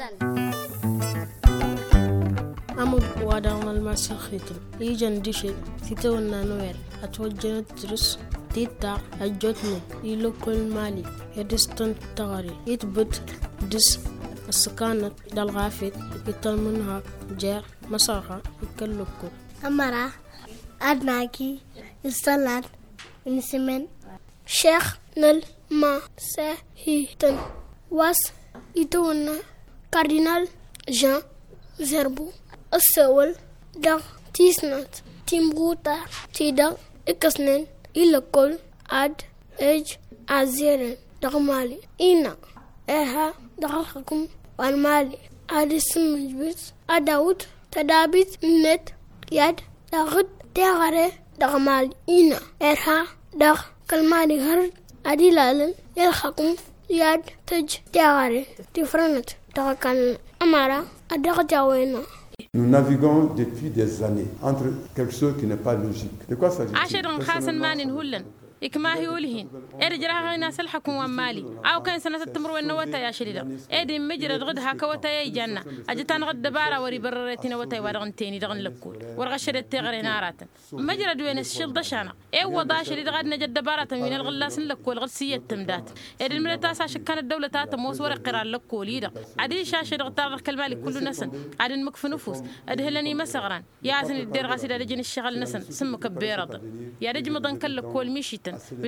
أمود وادعنا المسخيتم يجن ديشي تيتونا نويل أتوجه ترس تيتا أجوتني يلو كل مالي يدستن تغاري يتبت دس السكانة دالغافيت يتلمنها جير مساقا يكلوكو أمرا أدناكي يستلان نسمن شيخ نل ما سهيتن واس يتونا كاردينال جان زربو السول دغ تيسنات تيمبوتا تيدا إكسنن إلا كل أد إج أزيرن دغ مالي إنا إها دغلكم والمالي أدي سمجبت أداود تدابيت نت يد دغد تغري دغ مالي إنا إها دغ كالمالي هرد أدي لالن يلخكم يد تج تغري تفرنت دغ كان أمارا أدغ جاوينا. Nous naviguons depuis des années entre quelque chose qui n'est pas logique. De quoi s'agit-il? إكما هيولهين إرجع غينا سلحكم ومالي أو كان سنة التمر النوتة يا شريدة إدي مجرد غد هكوتة يا جنة أجتان غد دبارة وري بررتين وتي ورغن تاني دغن لكول ورغشرة تغري نارات مجرد وين الشيل دشانة وضع شريد غد نجد دبارة من الغلاس لكول غسية تمدات إدي الملتاس عشان كانت الدولة تاتا موس ورق قرار لكول يدا عدي شاشة غطار كالمالي كل نسن عدي مكف نفوس أدهلني مسغران يا عزن الدير غاسيد رجن الشغل نسن سمك بيرض يا رجم ضن كل مشي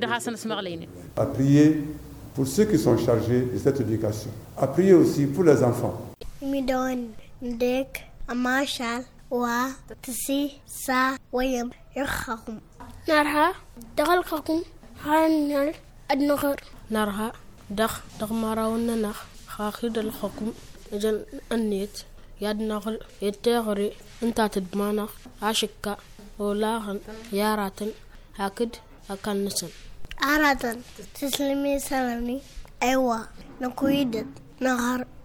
à prier pour ceux qui sont chargés de cette éducation, à prier aussi pour les enfants. Midon dek amashal wa tsi sa wayam yakhakum narha dagalkakum hanal adnagar نارها دغ مراونا نخ خاخد الحكم جن النيت يد نغل يتغري انت تدمانخ عشكا ولاغن ياراتن هكد أكان نسن أرادن تسلمي سلامي أيوة نكويدت نهار